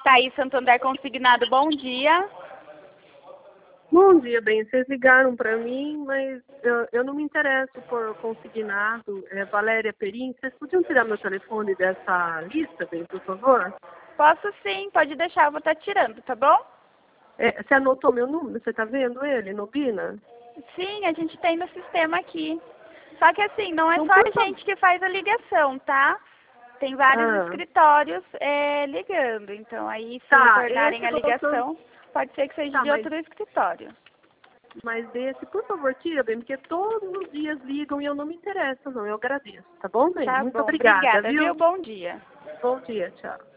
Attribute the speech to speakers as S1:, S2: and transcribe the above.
S1: Thaís Santander Consignado, bom dia.
S2: Bom dia, bem. Vocês ligaram para mim, mas eu não me interesso por consignado. Valéria Perim, vocês podiam tirar meu telefone dessa lista, bem, por favor?
S1: Posso sim, pode deixar, eu vou estar tirando, tá bom?
S2: Você anotou meu número? Você está vendo ele no Bina?
S1: Sim, a gente tem no sistema aqui. Só que assim, não é
S2: Então,
S1: só
S2: por
S1: a
S2: favor.
S1: gente que faz a ligação, tá? Tem vários escritórios ligando. Então aí, se
S2: Tá,
S1: retornarem
S2: esse
S1: a
S2: voltando.
S1: ligação, pode ser que seja
S2: Tá,
S1: de outro escritório.
S2: mas desse, por favor, tira, bem, porque todos os dias ligam e eu não me interesso, não. Eu agradeço, tá bom, bem?
S1: Tá
S2: Muito
S1: bom,
S2: obrigada,
S1: obrigada, viu?
S2: viu?
S1: Bom dia.
S2: Bom dia, tchau.